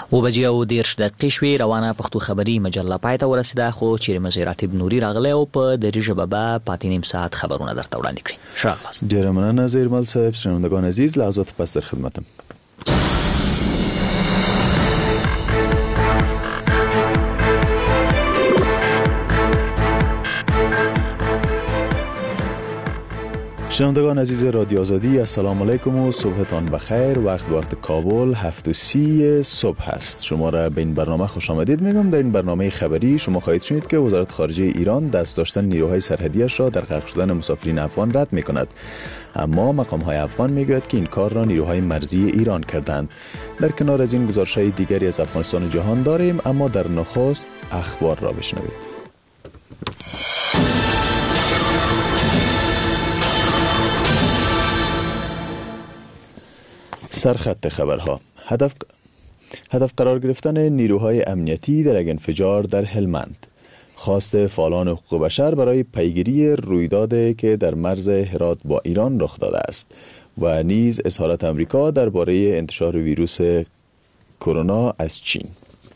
وبجې او 10 دقیقې شوې. روانه پښتو خبري مجله پای ته ورسېده، خو چیرې مزیر راتب نوري راغلی او په دري ژبه به پاتې نیم ساعت خبرونه درته وړاندې کړي. ښه راغلاست. ډېره مننه زیرمل صاحب. شنوندگان عزیز، لحظات پس در خدمتم. شنوندگان عزیز رادیو آزادی، السلام علیکم و صبحتان بخیر. وقت کابل 7:30 صبح است. شما را به این برنامه خوش آمدید میگم. در این برنامه خبری شما خواهید شنید که وزارت خارجه ایران دست داشتن نیروهای سرحدیش را در غرق شدن مسافرین افغان رد میکند، اما مقام‌های افغان میگوید که این کار را نیروهای مرزی ایران کردند. در کنار از این گزارش‌های دیگری از افغانستان جهان داریم، اما در نخست اخبار را بشنوید. سرخط خبرها. هدف قرار گرفتن نیروهای امنیتی در یک انفجار در هلمند. خواست فعالان حقوق بشر برای پیگیری رویدادی که در مرز هرات با ایران رخ داده است و نیز اظهارات آمریکا درباره انتشار ویروس کرونا از چین.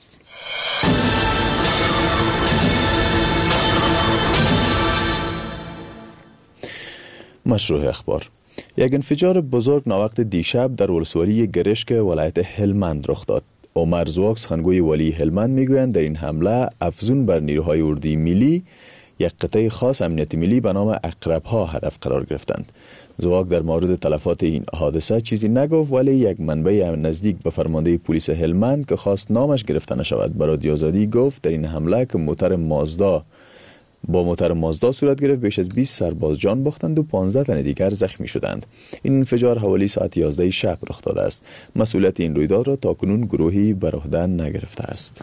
مشروع اخبار. یک انفجار بزرگ ناوقت دیشب در ولسوالی گرشک ولایت هلمند رخ داد. عمر زواک، سخنگوی والی هلمند، میگویند در این حمله افزون بر نیروهای اردوی ملی یک قطعه خاص امنیت ملی به نام عقرب‌ها هدف قرار گرفتند. زواک در مورد تلفات این حادثه چیزی نگفت، ولی یک منبع نزدیک به فرمانده پلیس هلمند که خواست نامش گرفته نشود به رادیو آزادی گفت در این حمله که موتور مازدا صورت گرفت، بیش از 20 سرباز جان باختند و 15 تن دیگر زخمی شدند. این انفجار حوالی ساعت 11 شب رخ داده است. مسئولیت این رویداد را تاکنون گروهی بر عهده نگرفته است.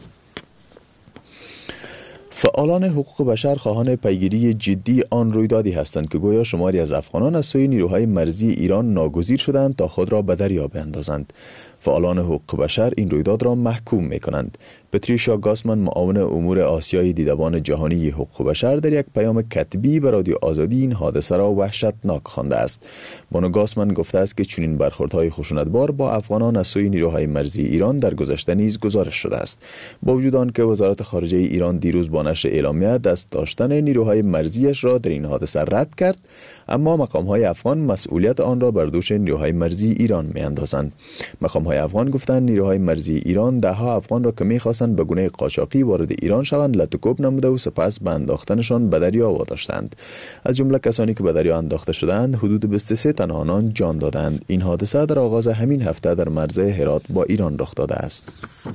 فعالان حقوق بشر خواهان پیگیری جدی آن رویدادی هستند که گویا شماری از افغانان از سوی نیروهای مرزی ایران ناگزیر شدند تا خود را به دریا بیندازند. فعالان حقوق بشر این رویداد را محکوم می‌کنند. پتریشا گاسمن، معاون امور آسیای دیدبان جهانی حقوق بشر، در یک پیام کتبی به رادیو آزادی این حادثه را وحشتناک خوانده است. بانو گاسمن گفته است که چنین برخوردهای خشونتبار با افغانان از سوی نیروهای مرزی ایران در گذشته نیز گزارش شده است. با وجود آنکه وزارت خارجه ایران دیروز با نشر اعلامیه دست داشتن نیروهای مرزیش را در این حادثه رد کرد، اما مقام‌های افغان مسئولیت آن را بر دوش نیروهای مرزی ایران می‌اندازند. مقام‌های افغان گفتند نیروهای مرزی ایران ده‌ها افغان را که می‌خواستند به گونه قاچاقی وارد ایران شوند لطوکوب نموده و سپس به انداختنشان به دریا واداشتند. از جمله کسانی که به دریا انداخته شدند حدود 23 تن آنان جان دادند. این حادثه در آغاز همین هفته در مرز هرات با ایران رخ داده است.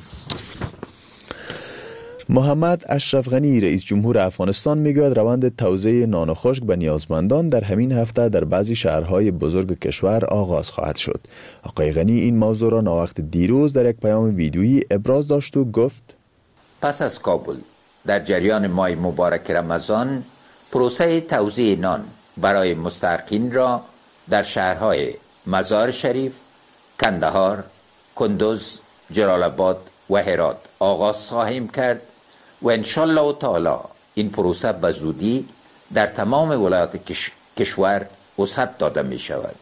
محمد اشرف غنی، رئیس جمهور افغانستان، میگوید روند توزیع نان و خشک به نیازمندان در همین هفته در بعضی شهرهای بزرگ کشور آغاز خواهد شد. آقای غنی این موضوع را ناوقت دیروز در یک پیام ویدیویی ابراز داشت و گفت: پس از کابل در جریان ماه مبارک رمضان پروسه توزیع نان برای مستحقین را در شهرهای مزار شریف، کندهار، کندوز، جلال آباد و هرات آغاز خواهیم کرد و انشالله تعالی این پروسه به زودی در تمام ولایات کشور وسعت داده می شود.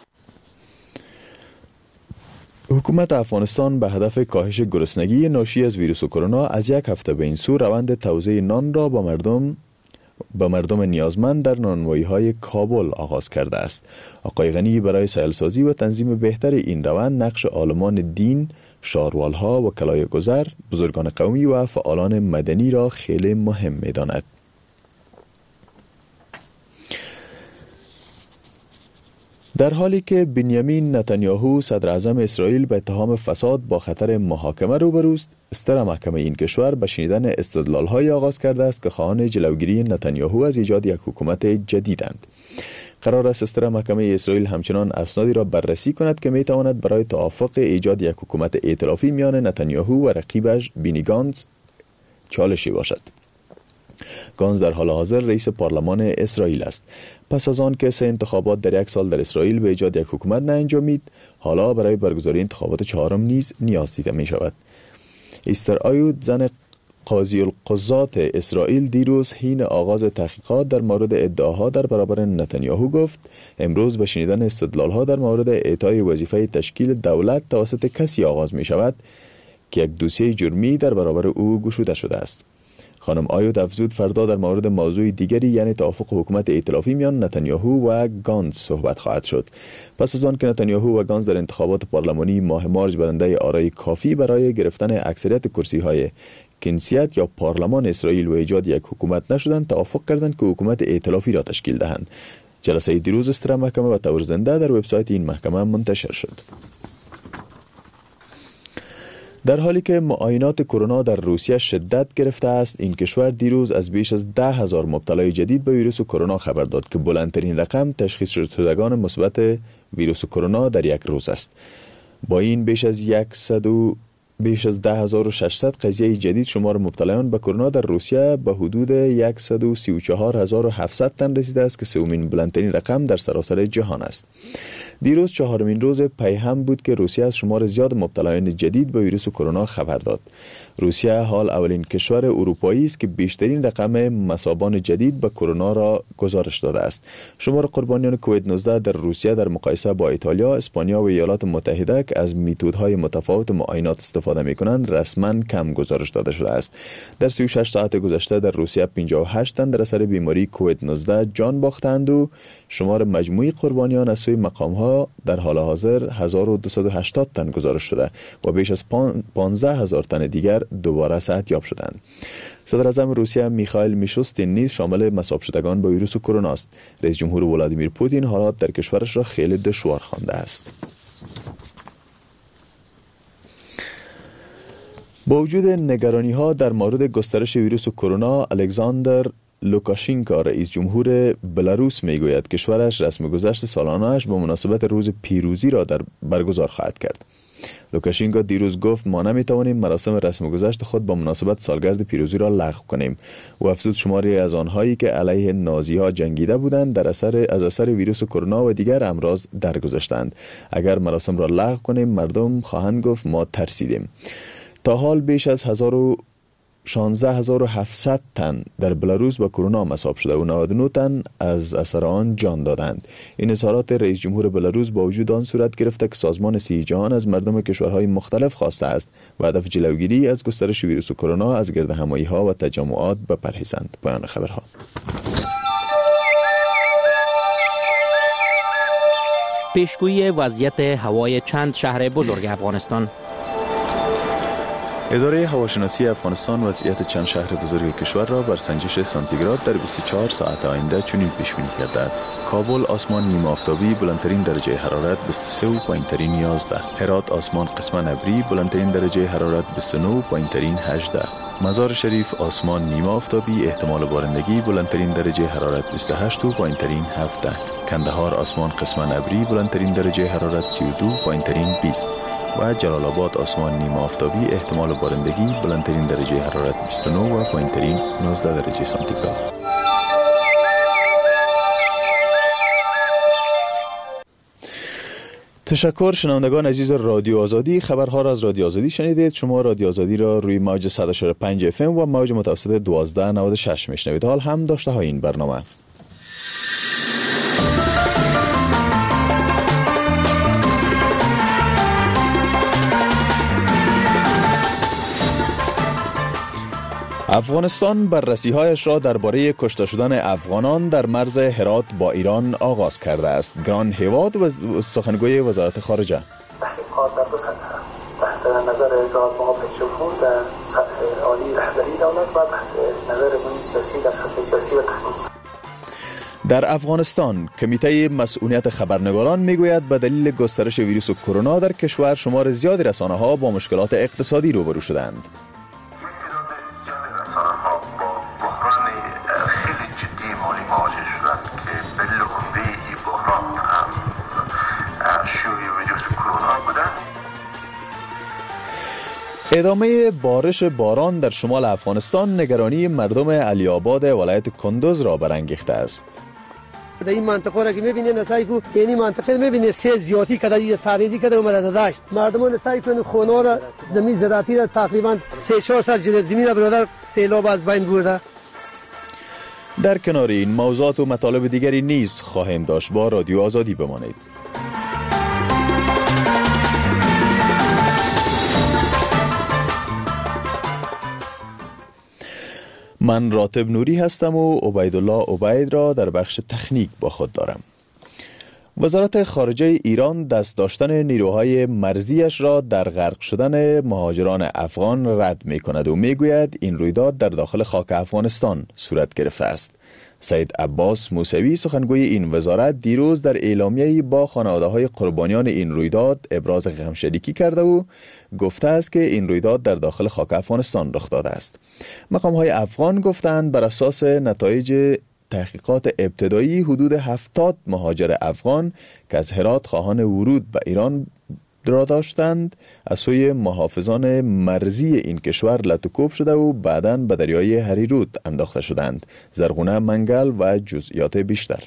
حکومت افغانستان به هدف کاهش گرسنگی ناشی از ویروس کرونا از یک هفته به این سو روند توزیع نان را به مردم نیازمند در نانوایی‌های کابل آغاز کرده است. آقای غنی برای سهل‌سازی و تنظیم بهتر این روند نقش عالمان دین، شاروالها، وکلای گذر، بزرگان قومی و فعالان مدنی را خیلی مهم می‌داند. در حالی که بنیامین نتانیاهو صدر اعظم اسرائیل به اتهام فساد با خطر محاکمه روبروست، استر محکمه این کشور به شنیدن استدلال‌های آغاز کرده است که خواهان جلوگیری نتانیاهو از ایجاد یک حکومت جدیدند. قرار است استر محکمه اسرائیل همچنان اسنادی را بررسی کند که میتواند برای توافق ایجاد یک حکومت ائتلافی میان نتانیاهو و رقیبش بینی گانتز چالشی باشد. گانتز در حال حاضر رئیس پارلمان اسرائیل است. پس از آن که 3 انتخابات در یک سال در اسرائیل به ایجاد یک حکومت نانجامید، حالا برای برگزاری انتخابات 4 نیز نیاز دیده می شود. استر آیود، زن قاضی القضات اسرائیل، دیروز حین آغاز تحقیقات در مورد ادعاها در برابر نتانیاهو گفت امروز به شنیدن استدلالها در مورد اعطای وظیفه تشکیل دولت توسط کسی آغاز می شود که یک دوسیه جرمی در برابر او گشوده شده است. خانم آیوت افزود فردا در مورد موضوع دیگری یعنی توافق حکومت ائتلافی میان نتانیاهو و گانز صحبت خواهد شد. پس از آن که نتانیاهو و گانز در انتخابات پارلمانی ماه مارس برنده آرای کافی برای گرفتن اکثریت کرسی‌های کنسیت یا پارلمان اسرائیل و ایجاد یک حکومت نشدند، توافق کردند که حکومت ائتلافی را تشکیل دهند. جلسه دیروز استرا محکمه و طور زنده در وبسایت این محکمه منتشر شد. در حالی که معاینات کرونا در روسیه شدت گرفته است، این کشور دیروز از بیش از 10,000 مبتلای جدید به ویروس کرونا خبر داد که بلندترین رقم تشخیص شدگان مثبت ویروس کرونا در یک روز است. با این بیش از 10,600 قضیه جدید شمار مبتلایان به کرونا در روسیه به حدود 134,700 تن رسیده است که سومین بلندترین رقم در سراسر جهان است. دیروز چهارمین روز پی هم بود که روسیه از شمار زیاد مبتلایان جدید به ویروس کرونا خبر داد. روسیه حال اولین کشور اروپایی است که بیشترین رقم مصابان جدید به کرونا را گزارش داده است. شمار قربانیان کووید 19 در روسیه در مقایسه با ایتالیا، اسپانیا و ایالات متحده که از میتودهای متفاوت معاینات استفاده می‌کنند رسما کم گزارش داده شده است. در 36 ساعت گذشته در روسیه 58 تن در اثر بیماری کووید 19 جان باختند و شمار مجموعی قربانیان از سوی مقام‌ها در حال حاضر 1280 تن گزارش شده و بیش از 15,000 تن دیگر دوباره صحتیاب شدند. صدر اعظم روسیه میخائیل میشوستین نیز شامل مصاب شدگان با ویروس کرونا است. رئیس جمهور ولادیمیر پوتین حالات در کشورش را خیلی دشوار خوانده است. با وجود نگرانی‌ها در مورد گسترش ویروس کرونا، الکساندر لوکاشینکا رئیس جمهور بلاروس میگوید کشورش رسم گذشت سالانه‌اش به مناسبت روز پیروزی را برگزار خواهد کرد. لوکاشینکا دیروز گفت ما نمیتوانیم مراسم رسم گذشت خود با مناسبت سالگرد پیروزی را لغو کنیم و افزود شماری از آنهایی که علیه نازی‌ها جنگیده بودند از اثر ویروس کرونا و دیگر امراض درگذشتند. اگر مراسم را لغو کنیم مردم خواهند گفت ما ترسیدیم. تا حال بیش از 16,700 تن در بلاروس با کرونا مصاب شده و 99 تن از اثر آن جان دادند. این اظهارات رئیس جمهور بلاروس با وجود آن صورت گرفته که سازمان صحت جهان از مردم کشورهای مختلف خواسته است و هدف جلوگیری از گسترش ویروس کرونا از گردهمایی‌ها و تجمعات بپرهیزند. پایان خبرها. پیشگویی وضعیت هوای چند شهر بزرگ افغانستان. اداره هواشناسی افغانستان وضعیت چند شهر بزرگ کشور را بر سنجش سانتیگراد در 24 ساعت آینده چنین پیش بینی کرده است: کابل آسمان نیمه آفتابی، بلندترین درجه حرارت 23 و پایینترین 11. هرات آسمان قسما ابری، بلندترین درجه حرارت 29 و پایینترین 18. مزار شریف آسمان نیمه آفتابی، احتمال بارندگی، بلندترین درجه حرارت 28 و پایینترین 17. کندهار آسمان قسما ابری، بلندترین درجه حرارت 32 و پایینترین 20. و جلال آباد آسمان نیمه آفتابی، احتمال بارندگی، بلندترین درجه حرارت 29 و پایینترین 19 درجه سانتیگراد. تشکر شنوندگان عزیز رادیو آزادی. خبرها را از رادیو آزادی شنیدید. شما رادیو آزادی را روی موج 100.5 FM و موج متوسط 1296 میشنوید. حال هم داشته های این برنامه. افغانستان بررسی‌هایش را درباره کشته شدن افغانان در مرز هرات با ایران آغاز کرده است. گران هیواد و سخنگوی وزارت خارجه: تحقیقات در دو سطح تحت نظر جناب معاون رئیس جمهور در سطح عالی رهبری دولت و تحت نظر محیط سیاسی در سطح سیاسی و تکنیکی. در افغانستان کمیته مسئولیت خبرنگاران میگوید به دلیل گسترش ویروس کرونا در کشور شمار زیادی رسانه‌ها با مشکلات اقتصادی روبرو شدند. ادامه بارش باران در شمال افغانستان نگرانی مردم علی آباد ولایت کندوز را برانگیخته است. در این منطقه را که می‌بینید نسایکو یعنی منطقه می‌بینید سه زیاتی کده یه ساریدی کده اومده داشت مردمان نسایکو خونه را زمین زراعتی را تقریبا 3-4 سال زمین را برادر سیلاب از بین برده. در کنار این موضوعات و مطالب دیگری نیز خواهیم داشت. با رادیو آزادی بمانید. من راتب نوری هستم و عبیدالله عبید را در بخش تکنیک با خود دارم. وزارت خارجه ایران دست داشتن نیروهای مرزیش را در غرق شدن مهاجران افغان رد می کند و می گوید این رویداد در داخل خاک افغانستان صورت گرفته است. سید عباس موسوی سخنگوی این وزارت دیروز در اعلامیه‌ای با خانواده‌های قربانیان این رویداد ابراز غمشریکی کرده و گفته است که این رویداد در داخل خاک افغانستان رخ داده است. مقام‌های افغان گفتند بر اساس نتایج تحقیقات ابتدایی حدود 70 مهاجر افغان که از هرات خواهان ورود به ایران را داشتند از سوی محافظان مرزی این کشور لطوکوب شده و بعداً به دریای هریرود انداخته شدند. زرغونه منگل و جزئیات بیشتر.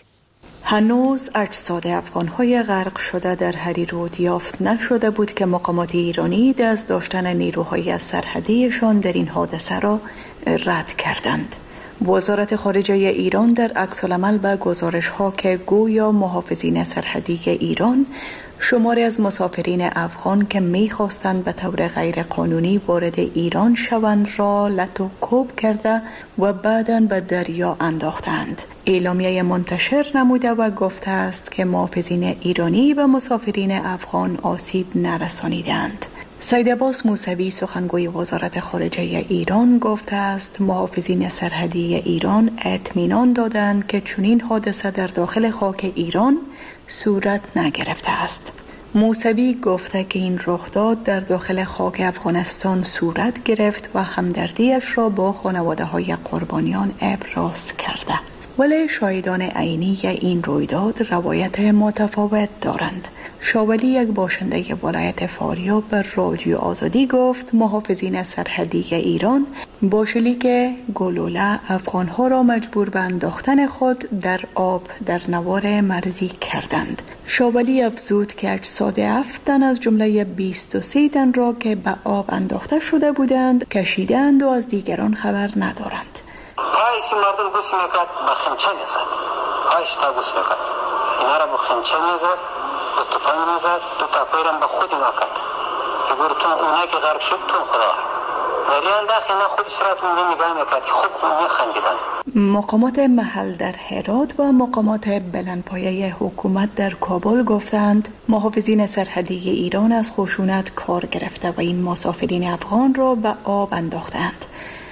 هنوز اجساد افغان‌های غرق شده در هریرود یافت نشده بود که مقامات ایرانی دست داشتن نیروهای از سرحدیشان در این حادثه را رد کردند. وزارت خارجه ایران در عکس‌العمل به گزارش‌ها که گویا محافظین سرحدی ایران شماری از مسافرین افغان که می‌خواستند به طور غیرقانونی وارد ایران شوند را لطوکوب کرده و بعداً به دریا انداختند. اعلامیه منتشر نموده و گفته است که محافظین ایرانی به مسافرین افغان آسیب نرسانیدند. سید عباس موسوی سخنگوی وزارت خارجه ایران گفته است محافظین سرحدی ایران اطمینان دادند که چنین حادثه در داخل خاک ایران صورت نگرفته است. موسوی گفته که این رخداد در داخل خاک افغانستان صورت گرفت و همدردیش را با خانواده‌های قربانیان ابراز کرده. ولی شاهدان عینی این رویداد روایت متفاوت دارند. شاولی یک باشنده ولایت فاریاب به رادیو آزادی گفت محافظین سرحدی ایران با شلیک گلوله افغانها را مجبور به انداختن خود در آب در نوار مرزی کردند. شاولی افزود که اجساد 7 تن از جمله 23 تن را که به آب انداخته شده بودند کشیدند و از دیگران خبر ندارند. پایش مردم بوس میکرد با خمچه میزد. پایش تا بوس میکرد. اینا را با خمچه میزد، با توپان میزد، دو تا پیرم به خودی وقت. که برو تو اونایی که غرق شد تو خدا. ولی انداخت اینا خودش را تو نگاه میکرد که خوب میخندیدن. مقامات محل در هرات و مقامات بلندپایه حکومت در کابل گفتند محافظین سرحدی ایران از خشونت کار گرفته و این مسافرین افغان را به آب انداختند.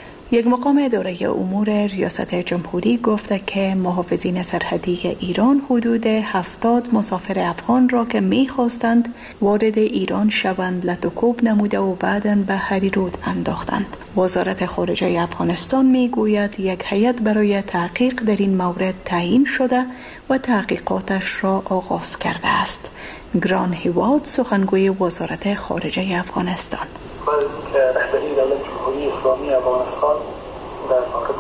یک مقام اداره امور ریاست جمهوری گفته که محافظین سرحدی ایران حدود 70 مسافر افغان را که می‌خواستند وارد ایران شوند لطوکوب نموده و بعداً به هریرود انداختند. وزارت خارجه افغانستان میگوید یک هیئت برای تحقیق در این مورد تعیین شده و تحقیقاتش را آغاز کرده است. گران هیواد سخنگوی وزارت خارجه افغانستان. بعد از اینکه رهبری دولت جمهوری اسلامی افغانستان در مورد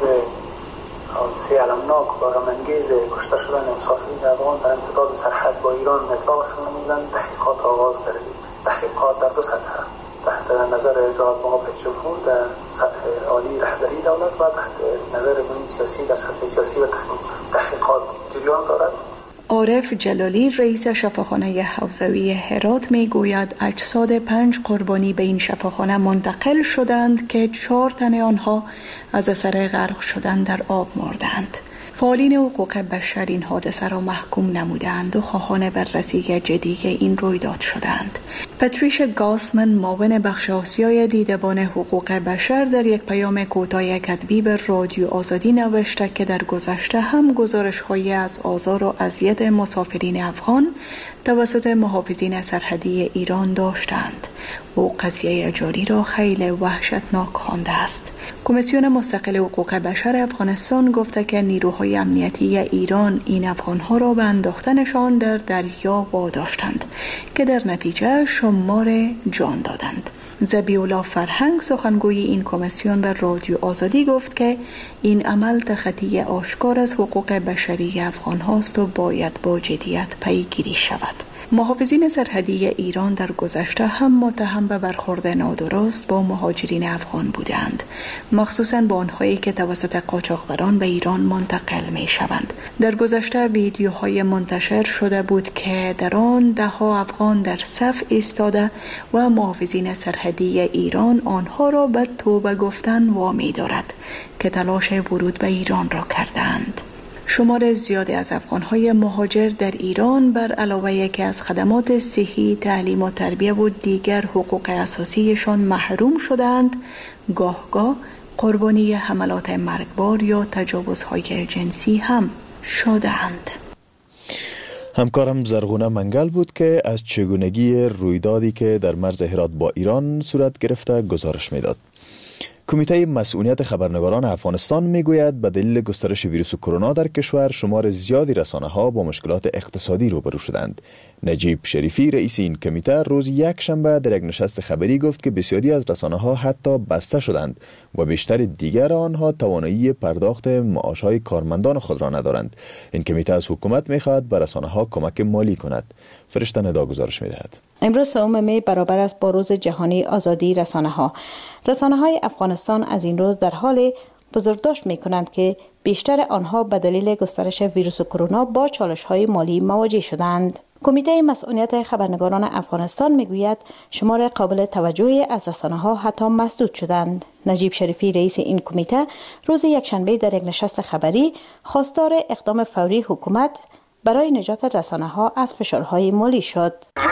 حادثه المناک و غم‌انگیز کشته شدن مسافرین افغان در امتداد سرحد با ایران اطلاع رسانی نمودند، تحقیقات آغاز گردید. تحقیقات در دو سطح تحت نظر جناب معاون رئیس جمهور در سطح عالی رهبری دولت و تحت نظر مهم سیاسی در سطح سیاسی و تکنیکی تحقیقات جریان دارد. عارف جلالی رئیس شفاخانه حوزوی هرات میگوید اجساد 5 قربانی به این شفاخانه منتقل شدند که 4 تن آنها از اثر غرق شدن در آب مردند. فعالین حقوق بشر این حادثه را محکوم نمودند و خواهان بررسی جدی این رویداد شدند. پاتریشا گاسمن معاون بخش آسیای دیدبان حقوق بشر در یک پیام کوتاه کتبی به رادیو آزادی نوشته که در گذشته هم گزارش‌هایی از آزار و اذیت مسافرین افغان توسط محافظین سرحدی ایران داشتند. او قضیه جاری را خیلی وحشتناک خوانده است. کمیسیون مستقل حقوق بشر افغانستان گفته که نیروهای امنیتی ایران این افغانها را به انداختنشان در دریا واداشتند که در نتیجه شمار جان دادند. ذبیح‌الله فرهنگ سخنگوی این کمیسیون به رادیو آزادی گفت که این عمل تخطی آشکار از حقوق بشری افغان هاست و باید با جدیت پیگیری شود. محافظین سرحدی ایران در گذشته هم متهم به برخورد نادرست با مهاجرین افغان بودند، مخصوصاً با آنهایی که توسط قاچاقبران به ایران منتقل می شوند. در گذشته ویدیوهای منتشر شده بود که در آن ده‌ها افغان در صف ایستاده و محافظین سرحدی ایران آنها را به توبه گفتن وامی دارد که تلاش ورود به ایران را کردند. شمار زیادی از افغان‌های مهاجر در ایران بر علاوه یکی از خدمات صحی، تعلیم و تربیت و دیگر حقوق اساسیشان محروم شدند، گاه قربانی حملات مرگبار یا تجاوزهای جنسی هم شدند. همکارم زرغونه منگل بود که از چگونگی رویدادی که در مرز هرات با ایران صورت گرفته گزارش میداد. کمیته مسئولیت خبرنگاران افغانستان میگوید به دلیل گسترش ویروس کرونا در کشور شمار زیادی رسانه‌ها با مشکلات اقتصادی روبرو شدند. نجیب شریفی رئیس این کمیته روز یکشنبه در یک نشست خبری گفت که بسیاری از رسانه‌ها حتی بسته شدند و بیشتر دیگر آنها توانایی پرداخت معاش‌های کارمندان خود را ندارند. این کمیته از حکومت می‌خواهد به رسانه‌ها کمک مالی کند. فرشته ندا گزارش می‌دهد. امروز 3 می برابر است با روز جهانی آزادی رسانه‌ها. رسانه‌های افغانستان از این روز در حال بزرگداشت می‌کنند که بیشتر آنها به دلیل گسترش ویروس کرونا با چالش‌های مالی مواجه شدند. کمیته مسئولیت خبرنگاران افغانستان میگوید شمار قابل توجهی از رسانه‌ها حتی مسدود شدند. نجیب شریفی رئیس این کمیته روز یکشنبه در یک نشست خبری خواستار اقدام فوری حکومت برای نجات رسانه‌ها از فشارهای مالی شد.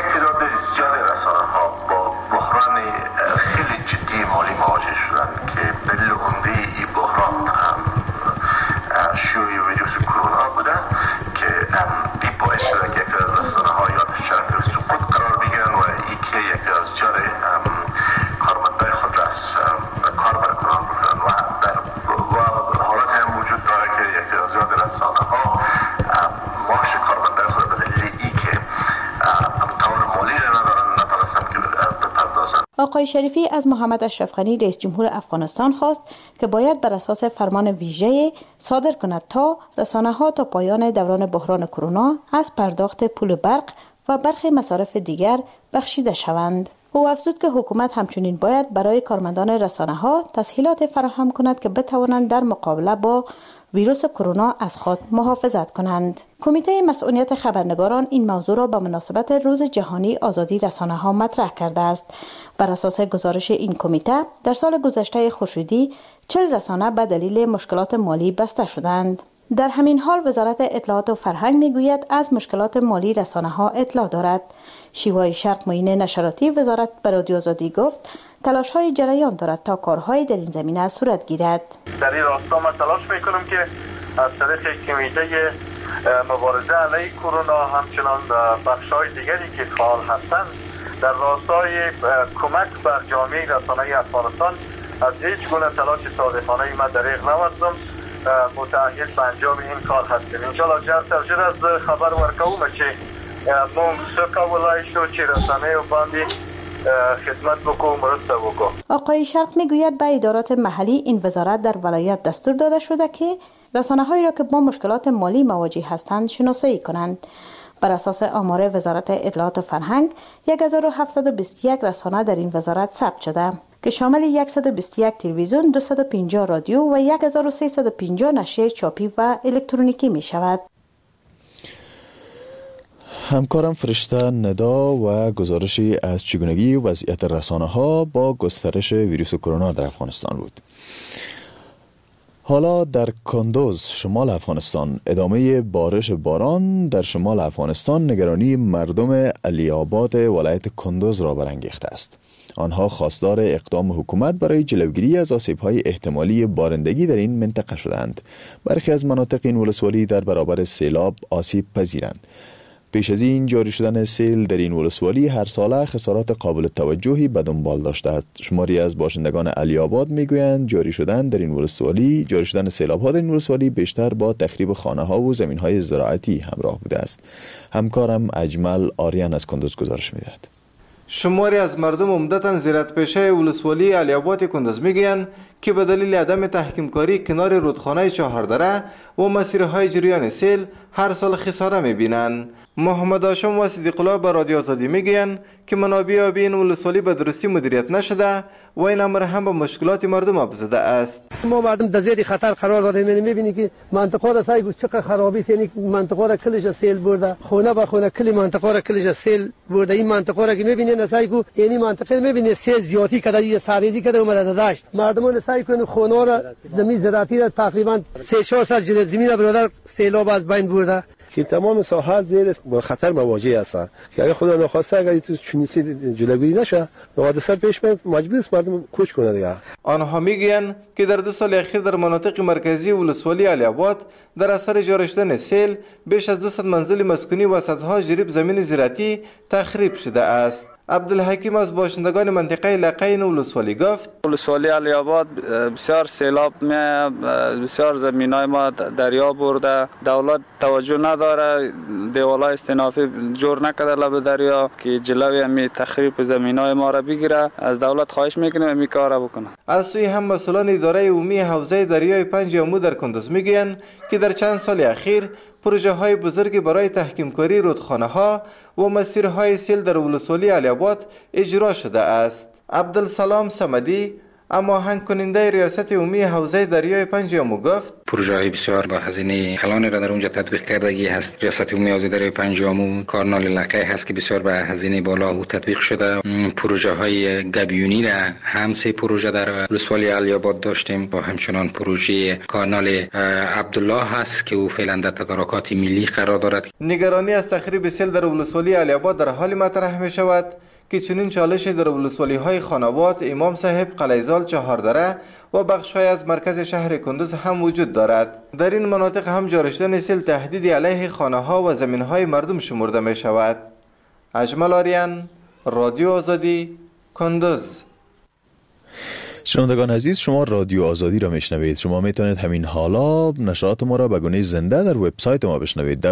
آقای شریفی از محمد اشرف غنی رئیس جمهور افغانستان خواست که باید بر اساس فرمان ویژه صادر کند تا رسانه‌ها تا پایان دوران بحران کرونا از پرداخت پول برق و برخی مصارف دیگر بخشیده شوند. او افزود که حکومت همچنین باید برای کارمندان رسانه‌ها تسهیلات فراهم کند که بتوانند در مقابله با ویروس کرونا از خود محافظت کنند. کمیته مسئولیت خبرنگاران این موضوع را به مناسبت روز جهانی آزادی رسانه‌ها مطرح کرده است. بر اساس گزارش این کمیته در سال گذشته خورشیدی 40 رسانه به دلیل مشکلات مالی بسته شدند. در همین حال وزارت اطلاعات و فرهنگ میگوید از مشکلات مالی رسانه‌ها اطلاع دارد. شیوای شرق معین نشراتی وزارت به رادیو آزادی گفت تلاش‌های جریان دارد تا کارهای در این زمینه صورت گیرد. در این راستا ما تلاش می‌کنیم که از طریق کمیته مبارزه علیه کرونا همچنان بخش‌های دیگری که فعال هستند در راستای کمک بر جامعه رسانه‌ای افغانستان از هیچ گونه تلاش صادقانه ما دریغ نورزم متأهل به انجام این کار هستیم. انشاءالله جر از خبر ورکوم چې مونږ څه کولای شو چې رسنیو باندې خدمت بکنیم مرسته بکنیم. آقای شرق میگوید به ادارات محلی این وزارت در ولایت دستور داده شده که رسانه‌هایی را که با مشکلات مالی مواجه هستند شناسایی کنند. بر اساس آمار وزارت اطلاعات و فرهنگ 1721 رسانه در این وزارت ثبت شده که شامل 121 تلویزیون، 250 رادیو و 1350 نشریه چاپی و الکترونیکی می شود. همکارم فرشته ندا و گزارشی از چگونگی وضعیت رسانه‌ها با گسترش ویروس کرونا در افغانستان بود. حالا در کندوز شمال افغانستان ادامه بارش باران در شمال افغانستان نگرانی مردم علی آباد ولایت کندوز را برانگیخته است. آنها خواستار اقدام حکومت برای جلوگیری از آسیب‌های احتمالی بارندگی در این منطقه شدند. برخی از مناطق این ولسوالی در برابر سیلاب آسیب پذیرند. پیش از این جاری شدن سیل در این ولسوالی هر ساله خسارات قابل توجهی به دنبال داشته است. شماری از باشندگان علی آباد میگویند جاری شدن سیلاب‌ها در این ولسوالی بیشتر با تخریب خانه‌ها و زمین‌های زراعتی همراه بوده است. همکارم اجمل آریان از کندوز گزارش می‌دهد. شماری از مردم عمدتاً زراعت پیشه ولسوالی علی آباد کندوز میگویند که به دلیل عدم تحکیم کاری کنار رودخانه چهاردره و مسیرهای جریان سیل هر سال خساره می‌بینند. محمد هاشم و صدیق الله به رادیو آزادی میگویند که منابع آبی این ولسوالی به درستی مدیریت نشده و این امر هم به مشکلات مردم افزوده است. ما مردم در زیر خطر قرار داده می‌بینیم که منطقه را سایگو چقدر خرابی است، یعنی منطقه را کلش سیل برده، خونه به خونه کلی منطقه را کلش سیل برده. این منطقه را که می‌بینید سایگو یعنی منطقه می‌بینید سیل زیادی کرده، ساریزی کرده اومده داشت. مردمان سایگو خونه را زمین زراعتی را تقریبا 3-4 سال زمین را برادر سیلاب از بین برده که تمام ساحات زیر خطر مواجه هستند که اگر خدا نخواسته اگر تو چنیسی جلوگیری نشه حادثه پیش میاد مجبور است مردم کوچ کنه دیگه. آنها میگویند که در 2 سال اخیر در مناطق مرکزی ولسوالی علی آباد در اثر جاری شدن سیل بیش از 200 منزل مسکونی و صدها جریب زمین زراعتی تخریب شده است. عبدالحکیم از باشندگان منطقه لقین ولسوالی گفت ولسوالی علی آباد بسیار سیلاب بسیار زمینای ما دریا برده، دولت توجه نداره، دیوالای استنافی جور نکرده لب دریا که جلوی همی تخریب زمینای ما را بگیره. از دولت خواهش میکنیم همی کار را بکنه. از سوی هم مسئولان اداره عمومی حوزه دریای 5 آمو در کندوز میگویند که در چند سال اخیر پروژه های بزرگی برای تحکیم کاری رودخانه ها و مسیرهای سیل در ولسوالی علی آباد اجرا شده است. عبدالسلام صمدی اما هنگ کننده ریاست عمومی حوزه دریای 5 آمو گفت پروژه های بسیار با هزینه کلانی را در اونجا تطبیق کردگی هست. ریاست عمومی حوزه دریای 5 آمو کانال لقه هست که بسیار با هزینه بالا و تطبیق شده. پروژه های گبیونی را هم 3 پروژه در ولسوالی علی آباد داشتیم و همچنان پروژه کانال عبدالله هست که او فعلا در تدارکات ملی قرار دارد. نگرانی از تخریب سیل در ولسوالی علی آباد در حال مطرح می شود که چنین چالش در ولسوالی های خانوات، امام صاحب، قلیزال، چهاردره و بخش‌های از مرکز شهر کندوز هم وجود دارد. در این مناطق هم جاری شدن سیل تهدیدی علیه خانه‌ها و زمین‌های مردم شمرده می شود. اجمل آریان، رادیو آزادی، کندوز. شنوندگان عزیز، شما رادیو آزادی را میشنوید. شما میتونید همین حالا نشرات ما را به گونه زنده در وبسایت ما بشنوید.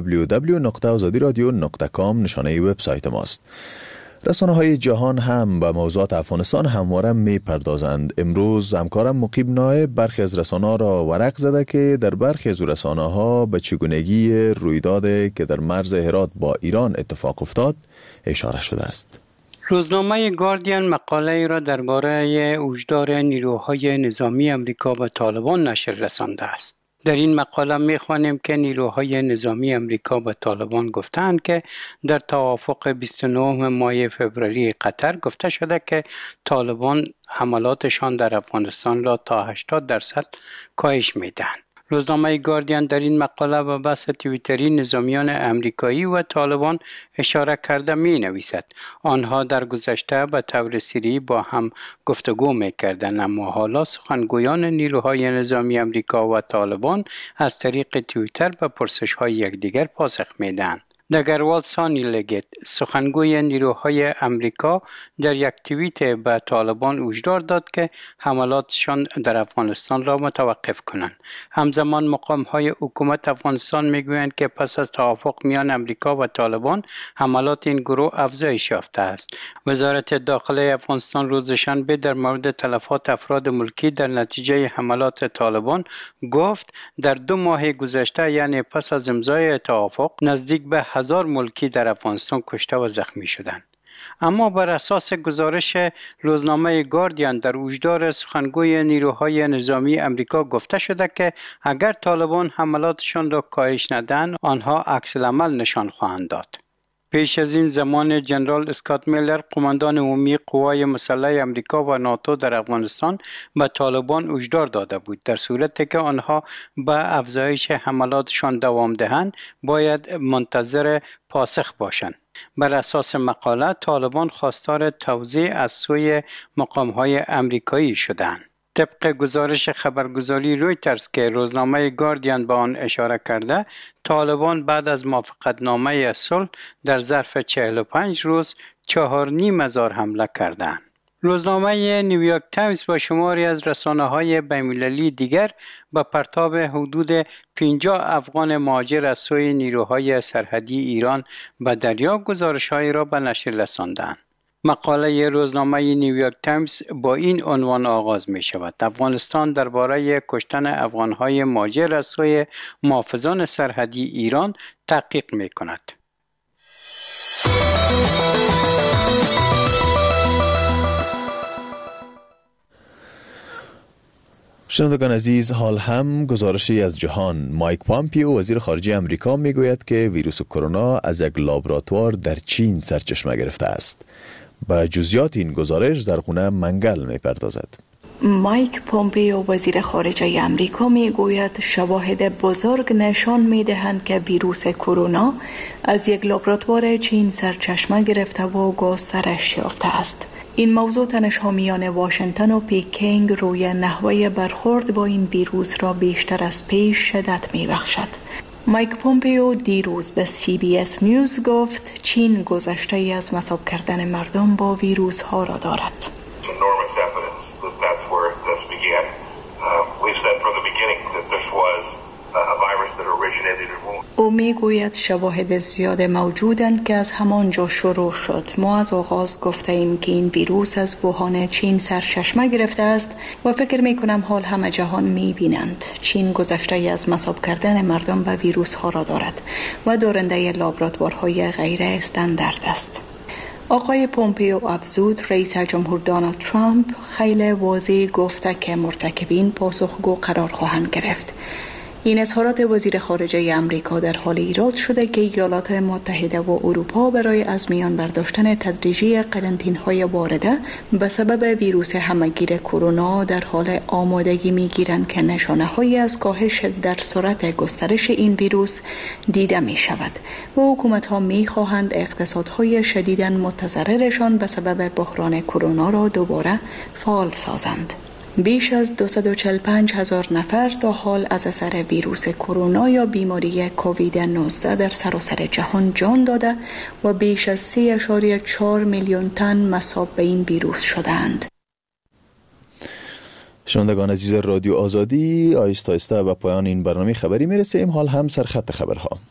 www.azadiradio.com نشانه وبسایت ماست. رسانه‌های جهان هم به موضوعات افغانستان همواره میپردازند. امروز همکارم مقیب نایب برخی از رسانه‌ها را ورق زده که در برخی از رسانه‌ها به چگونگی رویدادی که در مرز هرات با ایران اتفاق افتاد اشاره شده است. روزنامه گاردین مقاله ای را درباره هشدار نیروهای نظامی امریکا به طالبان نشر رسانده است. در این مقاله می‌خوانیم که نیروهای نظامی امریکا به طالبان گفتند که در توافق 29 ماه فوریه قطر گفته شده که طالبان حملاتشان در افغانستان را تا 80% کاهش می‌دهند. روزنامه گاردین در این مقاله به بحث توییتری نظامیان امریکایی و طالبان اشاره کرده می نویسد. آنها در گذشته به طور سری با هم گفتگو می کردند، اما حالا سخنگویان نیروهای نظامی امریکا و طالبان از طریق توییتر به پرسش های یکدیگر پاسخ می دهند. دگروال سانی لگت، سخنگوی نیروهای امریکا، در یک توییت به طالبان هشدار داد که حملاتشان در افغانستان را متوقف کنند. همزمان مقام‌های حکومت افغانستان میگویند که پس از توافق میان امریکا و طالبان حملات این گروه افزایش یافته است. وزارت داخله افغانستان روز شنبه در مورد تلفات افراد ملکی در نتیجه حملات طالبان گفت در 2 ماه گذشته، یعنی پس از امضای توافق، نزدیک به 1000 ملکی در افغانستان کشته و زخمی شدند. اما بر اساس گزارش روزنامه گاردین در هشدار سخنگوی نیروهای نظامی امریکا گفته شده که اگر طالبان حملاتشان را کاهش ندهند، آنها عکس العمل نشان خواهند داد. پیش از این زمان جنرال اسکات میلر، قماندان عمومی قوای مسلح امریکا و ناتو در افغانستان، به طالبان هشدار داده بود در صورتی که آنها به افزایش حملاتشان دوام دهند باید منتظر پاسخ باشند. بر اساس مقاله، طالبان خواستار توزیع از سوی مقام‌های امریکایی شدند. طبق گزارش خبرگزاری رویترز که روزنامه گاردین به آن اشاره کرده، طالبان بعد از موافقتنامه صلح در ظرف 45 روز 4,500 حمله کردند. روزنامه نیویورک تایمز با شماری از رسانه‌های بین‌المللی دیگر به پرتاب حدود 50 افغان مهاجر از سوی نیروهای سرحدی ایران به دریا گزارش‌هایی را به نشر رساندند. مقاله روزنامه نیویورک تایمز با این عنوان آغاز می شود: افغانستان درباره کشتن افغانهای مهاجر از سوی محافظان سرحدی ایران تحقیق می کند. شنوندگان عزیز، حال هم گزارشی از جهان. مایک پامپیو وزیر خارجه امریکا میگوید که ویروس کرونا از یک لابراتوار در چین سرچشمه گرفته است. به جزئیات این گزارش زرغونه منگل میپردازد. مایک پومپیو وزیر خارجه امریکا میگوید شواهد بزرگ نشان میدهند که ویروس کرونا از یک لابراتوار چین سرچشمه گرفته و گسترش یافته است. این موضوع تنش حامیان واشنگتن و پیکینگ روی نحوه برخورد با این ویروس را بیشتر از پیش شدت می‌بخشد. مایک پومپیو دیروز به CBS نیوز گفت چین گذشته ای از مصاب کردن مردم با ویروس ها را دارد. او میگوید شواهد زیاد موجودند که از همانجا شروع شد. ما از آغاز گفته ایم که این ویروس از ووهان چین سرچشمه گرفته است و فکر می کنم حال همه جهان می بینند. چین گذشته ای از مصاب کردن مردم به ویروس ها را دارد و دارنده لابراتوارهای غیر استاندارد است. آقای پومپیو افزود رئیس جمهور دونالد ترامپ خیلی واضح گفته که مرتکبین پاسخگو قرار خواهند گرفت. این اظهارات وزیر خارجه امریکا در حال ایراد شده که ایالات متحده و اروپا برای از میان برداشتن تدریجی قرنطینه‌های وارده به سبب ویروس همه‌گیر کرونا در حال آمادگی می‌گیرند که نشانه‌هایی از کاهش در سرعت گسترش این ویروس دیده می‌شود و حکومت‌ها می‌خواهند اقتصادهای شدیداً متضررشان به سبب بحران کرونا را دوباره فعال سازند. بیش از 245,000 نفر تا حال از اثر ویروس کرونا یا بیماری کووید 19 در سراسر جهان جان داده و بیش از 3.4 میلیون تن مصاب به این ویروس شدند. شنوندگان عزیز رادیو آزادی، آهسته آهسته به پایان این برنامه خبری میرسیم. حال هم سرخط خبرها.